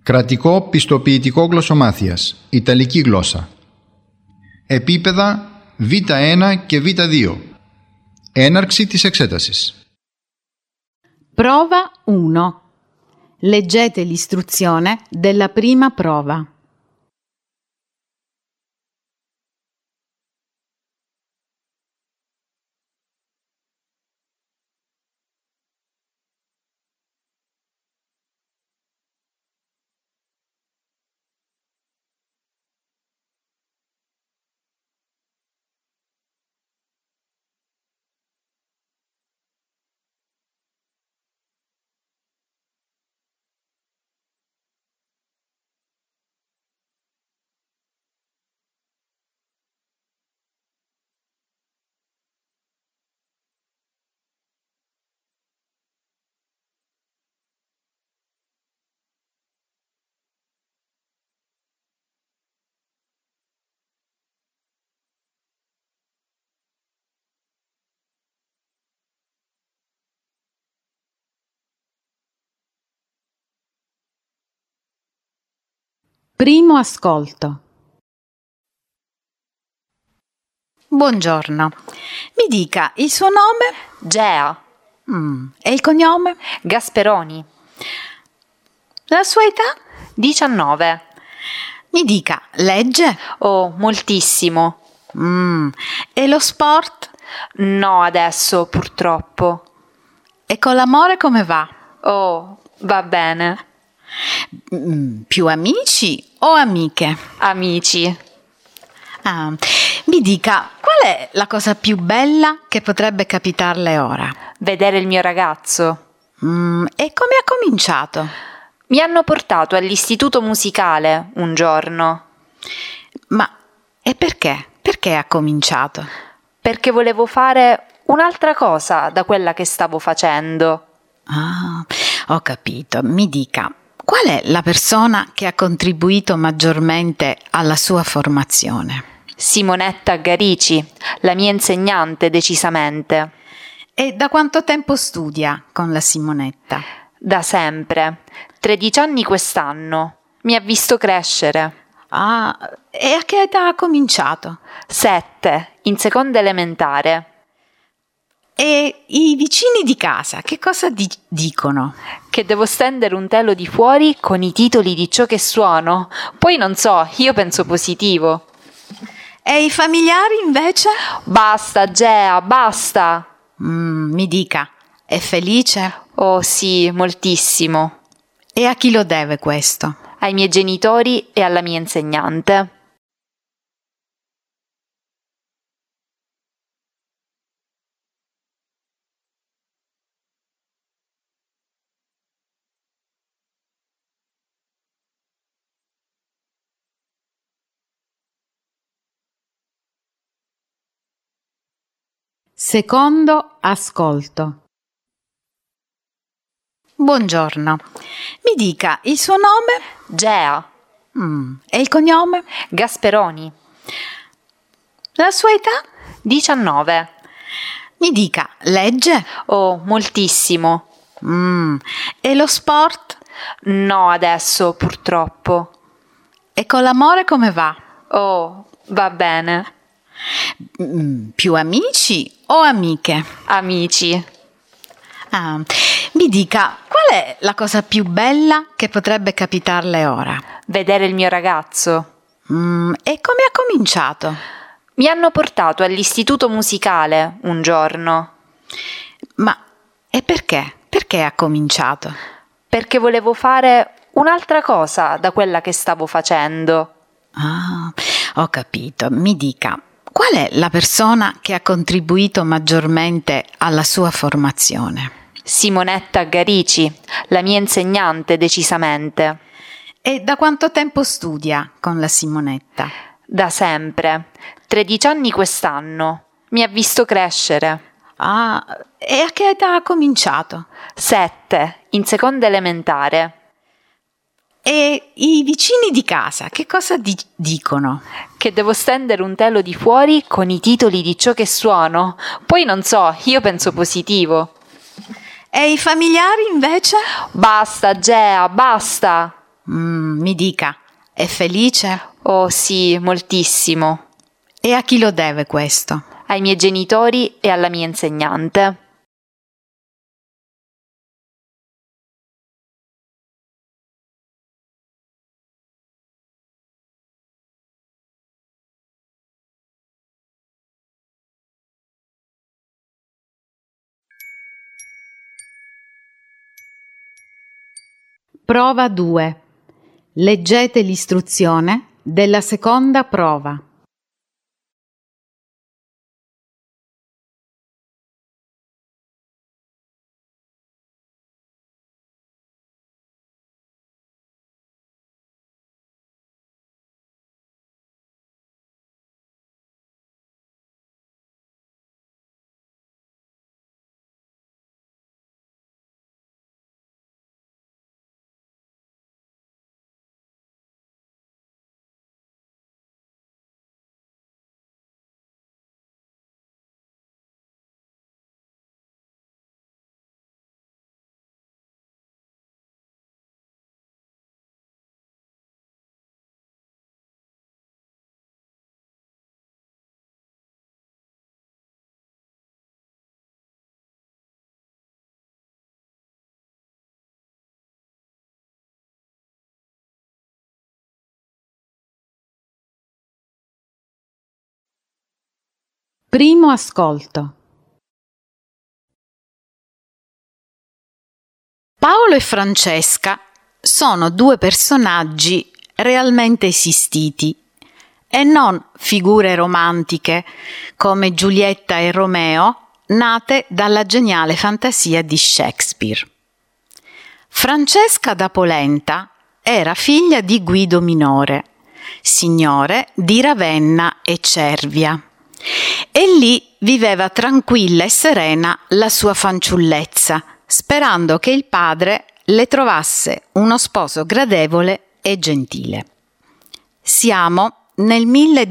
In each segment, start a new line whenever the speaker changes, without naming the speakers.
Κρατικό πιστοποιητικό γλωσσομάθειας, Ιταλική γλώσσα. Επίπεδα Β1 και Β2. Έναρξη της εξέτασης.
Prova 1. Leggete l'istruzione della prima prova. Primo ascolto. Buongiorno. Mi dica il suo nome?
Gea.
E il cognome?
Gasperoni.
La sua età?
19.
Mi dica, legge?
Oh, moltissimo.
E lo sport?
No, adesso, purtroppo.
E con l'amore come va?
Oh, va bene.
Più amici o amiche?
Amici.
Mi dica, qual è la cosa più bella che potrebbe capitarle ora?
Vedere il mio ragazzo.
E come ha cominciato?
Mi hanno portato all'istituto musicale un giorno.
Ma e perché? Perché ha cominciato?
Perché volevo fare un'altra cosa da quella che stavo facendo.
Ho capito. Mi dica, qual è la persona che ha contribuito maggiormente alla sua formazione?
Simonetta Garici, la mia insegnante decisamente.
E da quanto tempo studia con la Simonetta?
Da sempre. 13 anni quest'anno. Mi ha visto crescere.
E a che età ha cominciato?
7, in seconda elementare.
E i vicini di casa che cosa dicono?
Che devo stendere un telo di fuori con i titoli di ciò che suono. Poi non so, io penso positivo.
E i familiari invece?
Basta, Gea, basta!
Mi dica, è felice?
Oh sì, moltissimo.
E a chi lo deve questo?
Ai miei genitori e alla mia insegnante.
Secondo ascolto. Buongiorno. Mi dica il suo nome?
Gea.
E il cognome?
Gasperoni.
La sua età?
19.
Mi dica, legge?
Oh, moltissimo.
E lo sport?
No, adesso, purtroppo.
E con l'amore come va?
Oh, va bene.
Più amici o amiche?
Amici.
Mi dica, qual è la cosa più bella che potrebbe capitarle ora?
Vedere il mio ragazzo.
E come ha cominciato?
Mi hanno portato all'istituto musicale un giorno.
Ma e perché? Perché ha cominciato?
Perché volevo fare un'altra cosa da quella che stavo facendo.
Ho capito. Mi dica, qual è la persona che ha contribuito maggiormente alla sua formazione?
Simonetta Garici, la mia insegnante decisamente.
E da quanto tempo studia con la Simonetta?
Da sempre. 13 anni quest'anno. Mi ha visto crescere.
E a che età ha cominciato?
7, in seconda elementare.
E i vicini di casa che cosa dicono?
Che devo stendere un telo di fuori con i titoli di ciò che suono. Poi non so, io penso positivo.
E i familiari invece?
Basta, Gea, basta!
Mi dica, è felice?
Oh sì, moltissimo.
E a chi lo deve questo?
Ai miei genitori e alla mia insegnante.
Prova 2. Leggete l'istruzione della seconda prova. Primo ascolto. Paolo e Francesca sono due personaggi realmente esistiti e non figure romantiche come Giulietta e Romeo, nate dalla geniale fantasia di Shakespeare. Francesca da Polenta era figlia di Guido Minore, signore di Ravenna e Cervia, e lì viveva tranquilla e serena la sua fanciullezza, sperando che il padre le trovasse uno sposo gradevole e gentile. Siamo nel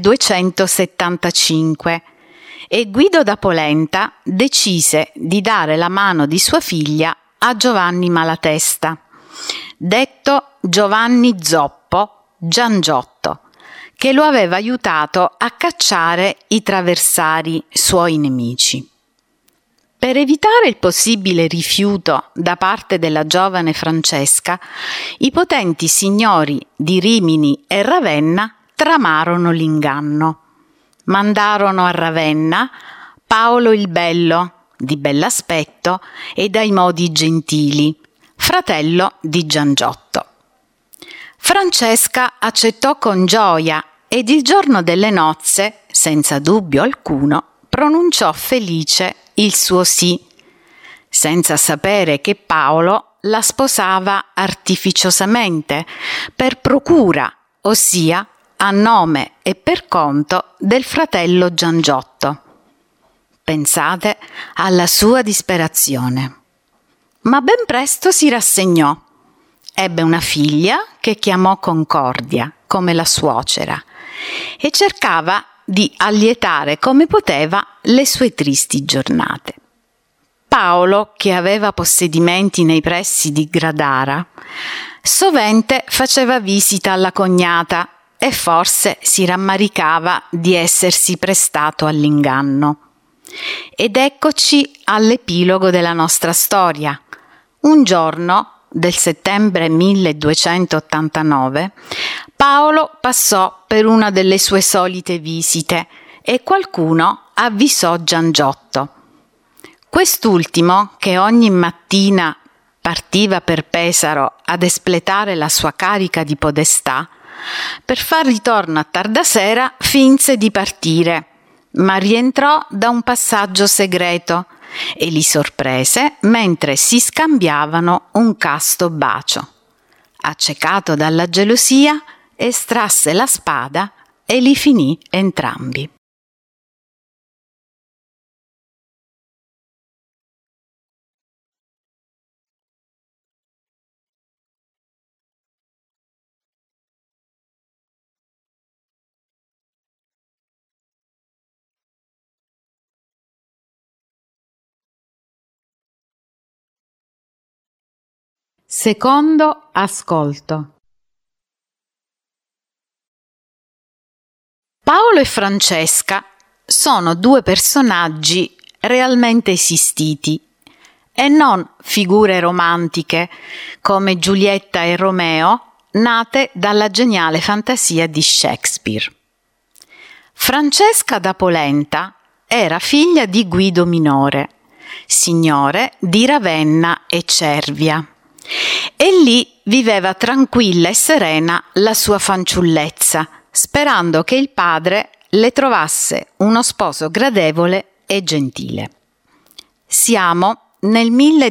1275 e Guido da Polenta decise di dare la mano di sua figlia a Giovanni Malatesta, detto Giovanni Zoppo Giangiotto, che lo aveva aiutato a cacciare i traversari suoi nemici. Per evitare il possibile rifiuto da parte della giovane Francesca, i potenti signori di Rimini e Ravenna tramarono l'inganno. Mandarono a Ravenna Paolo il Bello, di bell'aspetto e dai modi gentili, fratello di Giangiotto. Francesca accettò con gioia ed il giorno delle nozze, senza dubbio alcuno, pronunciò felice il suo sì, senza sapere che Paolo la sposava artificiosamente, per procura, ossia a nome e per conto del fratello Giangiotto. Pensate alla sua disperazione. Ma ben presto si rassegnò. Ebbe una figlia che chiamò Concordia, come la suocera, e cercava di allietare come poteva le sue tristi giornate. Paolo, che aveva possedimenti nei pressi di Gradara, sovente faceva visita alla cognata e forse si rammaricava di essersi prestato all'inganno. Ed eccoci all'epilogo della nostra storia. Un giorno del settembre 1289, Paolo passò per una delle sue solite visite e qualcuno avvisò Giangiotto. Quest'ultimo, che ogni mattina partiva per Pesaro ad espletare la sua carica di podestà, per far ritorno a tarda sera finse di partire, ma rientrò da un passaggio segreto e li sorprese mentre si scambiavano un casto bacio. Accecato dalla gelosia, estrasse la spada e li finì entrambi. Secondo ascolto. Paolo e Francesca sono due personaggi realmente esistiti e non figure romantiche come Giulietta e Romeo, nate dalla geniale fantasia di Shakespeare. Francesca da Polenta era figlia di Guido Minore, signore di Ravenna e Cervia, e lì viveva tranquilla e serena la sua fanciullezza, sperando che il padre le trovasse uno sposo gradevole e gentile. Siamo nel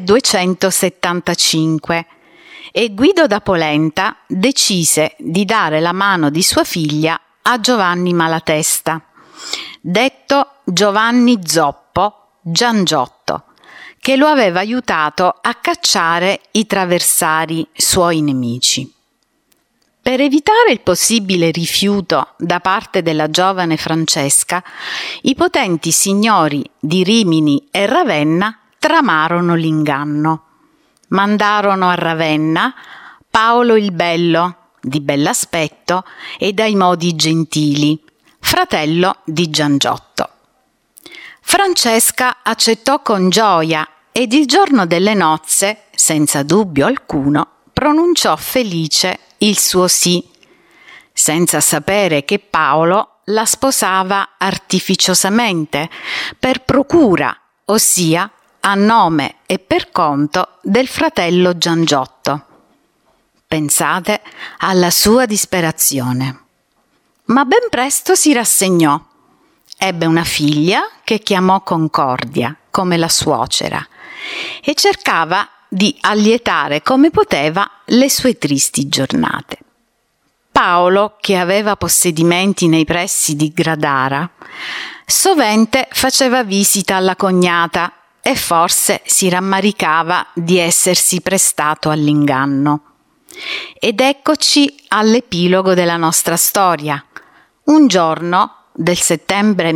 1275 e Guido da Polenta decise di dare la mano di sua figlia a Giovanni Malatesta, detto Giovanni Zoppo Giangiotto, che lo aveva aiutato a cacciare i traversari suoi nemici. Per evitare il possibile rifiuto da parte della giovane Francesca, i potenti signori di Rimini e Ravenna tramarono l'inganno. Mandarono a Ravenna Paolo il Bello, di bell'aspetto e dai modi gentili, fratello di Giangiotto. Francesca accettò con gioia ed il giorno delle nozze, senza dubbio alcuno, pronunciò felice il suo sì, senza sapere che Paolo la sposava artificiosamente, per procura, ossia a nome e per conto del fratello Giangiotto. Pensate alla sua disperazione. Ma ben presto si rassegnò. Ebbe una figlia che chiamò Concordia, come la suocera, e cercava di allietare come poteva le sue tristi giornate. Paolo, che aveva possedimenti nei pressi di Gradara, sovente faceva visita alla cognata e forse si rammaricava di essersi prestato all'inganno. Ed eccoci all'epilogo della nostra storia. Un giorno del settembre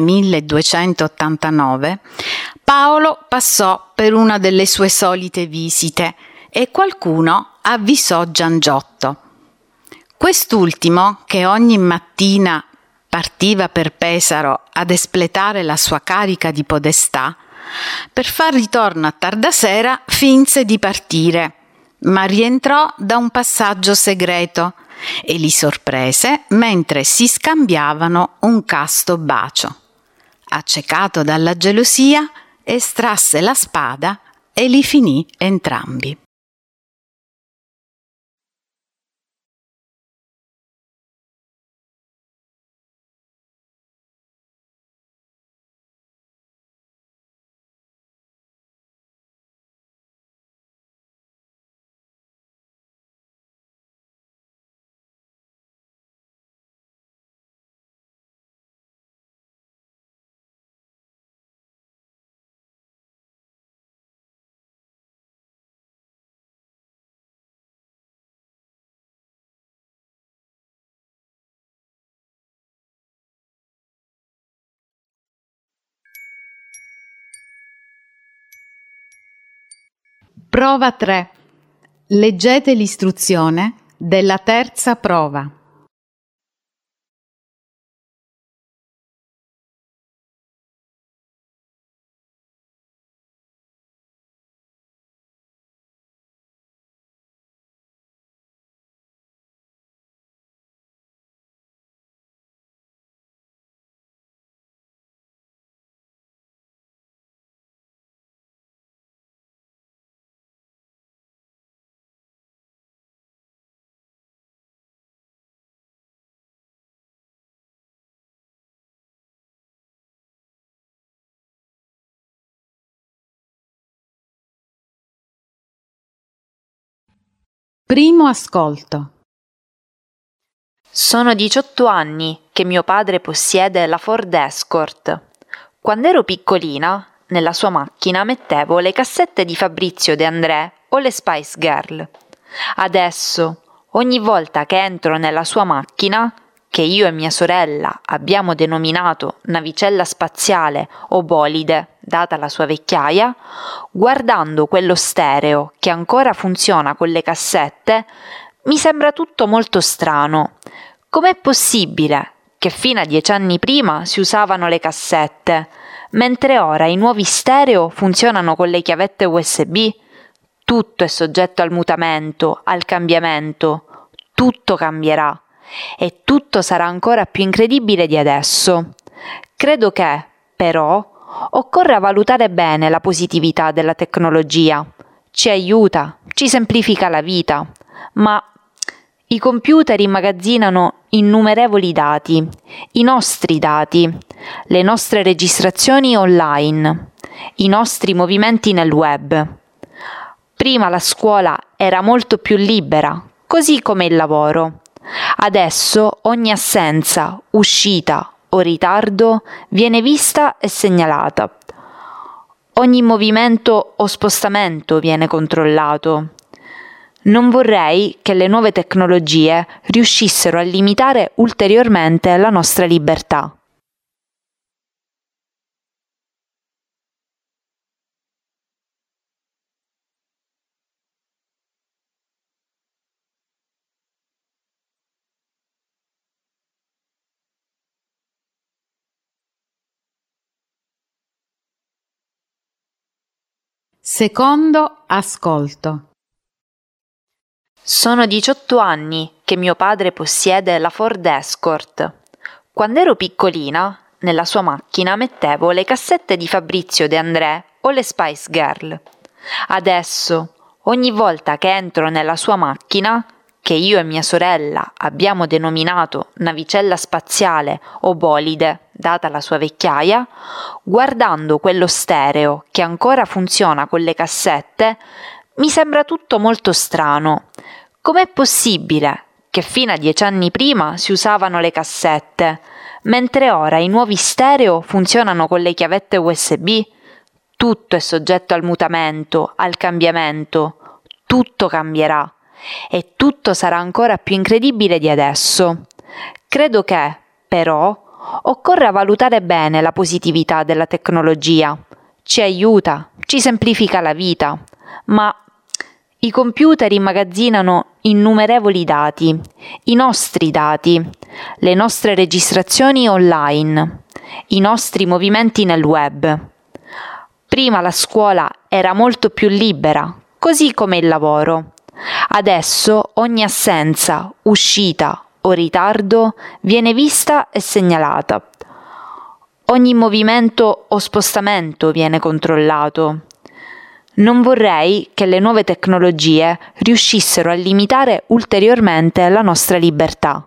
1289, Paolo passò per una delle sue solite visite e qualcuno avvisò Giangiotto. Quest'ultimo, che ogni mattina partiva per Pesaro ad espletare la sua carica di podestà, per far ritorno a tarda sera finse di partire, ma rientrò da un passaggio segreto e li sorprese mentre si scambiavano un casto bacio. Accecato dalla gelosia, estrasse la spada e li finì entrambi. Prova 3. Leggete l'istruzione della terza prova. Primo ascolto.
Sono 18 anni che mio padre possiede la Ford Escort. Quando ero piccolina, nella sua macchina mettevo le cassette di Fabrizio De André o le Spice Girl. Adesso, ogni volta che entro nella sua macchina, che io e mia sorella abbiamo denominato navicella spaziale o bolide, data la sua vecchiaia, guardando quello stereo che ancora funziona con le cassette, mi sembra tutto molto strano. Com'è possibile che fino a 10 anni prima si usavano le cassette, mentre ora i nuovi stereo funzionano con le chiavette USB? Tutto è soggetto al mutamento, al cambiamento, tutto cambierà e tutto sarà ancora più incredibile di adesso. Credo che, però, occorre valutare bene la positività della tecnologia. Ci aiuta, ci semplifica la vita, ma i computer immagazzinano innumerevoli dati, i nostri dati, le nostre registrazioni online, i nostri movimenti nel web. Prima la scuola era molto più libera, così come il lavoro. Adesso ogni assenza, uscita o ritardo viene vista e segnalata. Ogni movimento o spostamento viene controllato. Non vorrei che le nuove tecnologie riuscissero a limitare ulteriormente la nostra libertà.
Secondo ascolto.
Sono 18 anni che mio padre possiede la Ford Escort. Quando ero piccolina, nella sua macchina mettevo le cassette di Fabrizio De André o le Spice Girl. Adesso, ogni volta che entro nella sua macchina, che io e mia sorella abbiamo denominato navicella spaziale o bolide, data la sua vecchiaia, guardando quello stereo che ancora funziona con le cassette, mi sembra tutto molto strano. Com'è possibile che fino a 10 anni prima si usavano le cassette, mentre ora i nuovi stereo funzionano con le chiavette USB? Tutto è soggetto al mutamento, al cambiamento, tutto cambierà e tutto sarà ancora più incredibile di adesso. Credo che, però, occorre valutare bene la positività della tecnologia. Ci aiuta, ci semplifica la vita, ma i computer immagazzinano innumerevoli dati, i nostri dati, le nostre registrazioni online, i nostri movimenti nel web. Prima la scuola era molto più libera, così come il lavoro. Adesso ogni assenza, uscita o ritardo viene vista e segnalata. Ogni movimento o spostamento viene controllato. Non vorrei che le nuove tecnologie riuscissero a limitare ulteriormente la nostra libertà.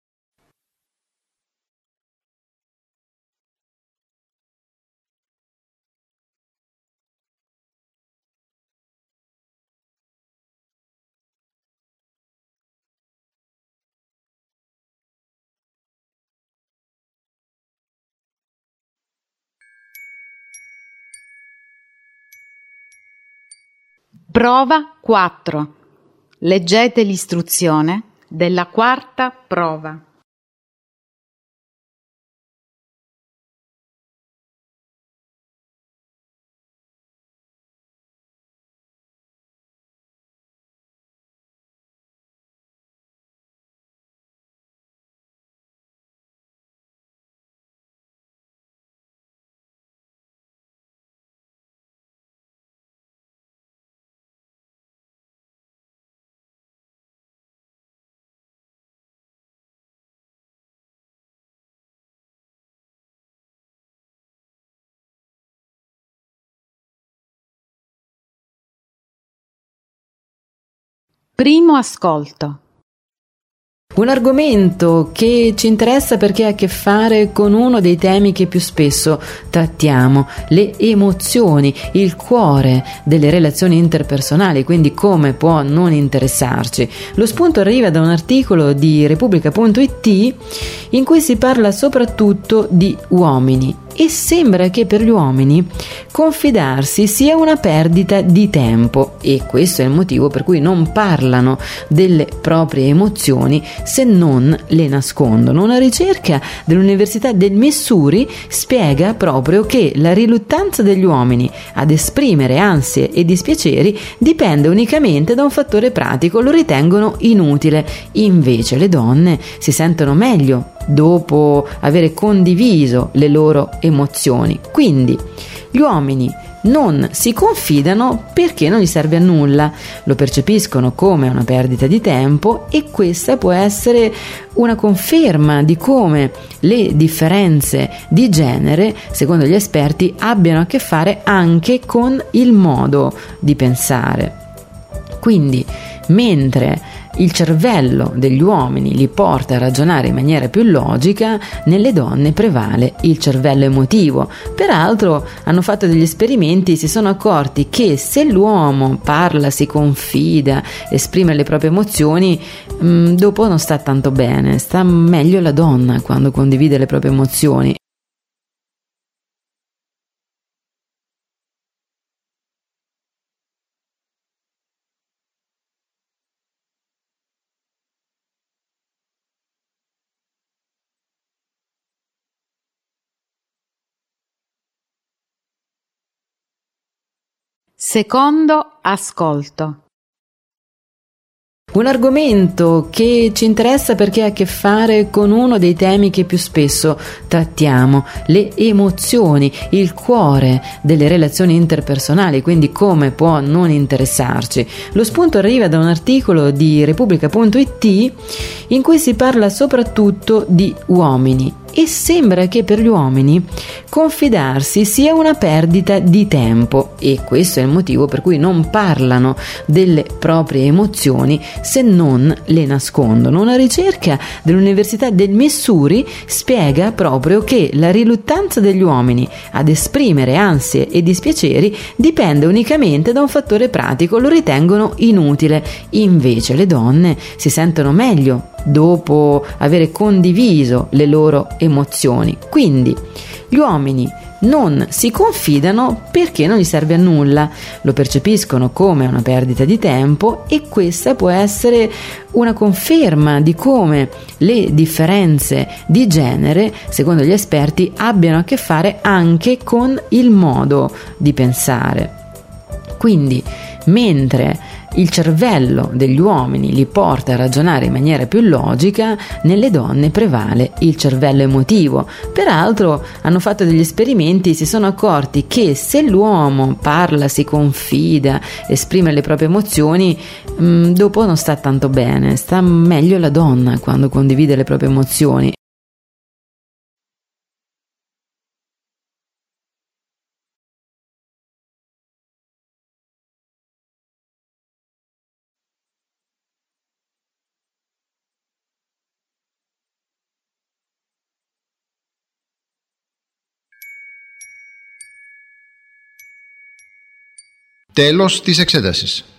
Prova 4. Leggete l'istruzione della quarta prova. Primo ascolto.
Un argomento che ci interessa perché ha a che fare con uno dei temi che più spesso trattiamo, le emozioni, il cuore delle relazioni interpersonali, quindi come può non interessarci. Lo spunto arriva da un articolo di Repubblica.it in cui si parla soprattutto di uomini e sembra che per gli uomini confidarsi sia una perdita di tempo e questo è il motivo per cui non parlano delle proprie emozioni se non le nascondono. Una ricerca dell'Università del Missouri spiega proprio che la riluttanza degli uomini ad esprimere ansie e dispiaceri dipende unicamente da un fattore pratico, lo ritengono inutile, invece le donne si sentono meglio dopo aver condiviso le loro emozioni. Quindi gli uomini non si confidano perché non gli serve a nulla, lo percepiscono come una perdita di tempo e questa può essere una conferma di come le differenze di genere, secondo gli esperti, abbiano a che fare anche con il modo di pensare. Quindi, mentre il cervello degli uomini li porta a ragionare in maniera più logica, nelle donne prevale il cervello emotivo. Peraltro hanno fatto degli esperimenti e si sono accorti che se l'uomo parla, si confida, esprime le proprie emozioni, dopo non sta tanto bene, sta meglio la donna quando condivide le proprie emozioni.
Secondo ascolto.
Un argomento che ci interessa perché ha a che fare con uno dei temi che più spesso trattiamo, le emozioni, il cuore delle relazioni interpersonali, quindi come può non interessarci. Lo spunto arriva da un articolo di Repubblica.it in cui si parla soprattutto di uomini e sembra che per gli uomini confidarsi sia una perdita di tempo e questo è il motivo per cui non parlano delle proprie emozioni se non le nascondono. Una ricerca dell'Università del Missouri spiega proprio che la riluttanza degli uomini ad esprimere ansie e dispiaceri dipende unicamente da un fattore pratico, lo ritengono inutile. Invece le donne si sentono meglio dopo aver condiviso le loro emozioni. Quindi gli uomini non si confidano perché non gli serve a nulla, lo percepiscono come una perdita di tempo e questa può essere una conferma di come le differenze di genere, secondo gli esperti, abbiano a che fare anche con il modo di pensare. Quindi, mentre il cervello degli uomini li porta a ragionare in maniera più logica, nelle donne prevale il cervello emotivo. Peraltro hanno fatto degli esperimenti e si sono accorti che se l'uomo parla, si confida, esprime le proprie emozioni, dopo non sta tanto bene, sta meglio la donna quando condivide le proprie emozioni.
Τέλος της εξέτασης.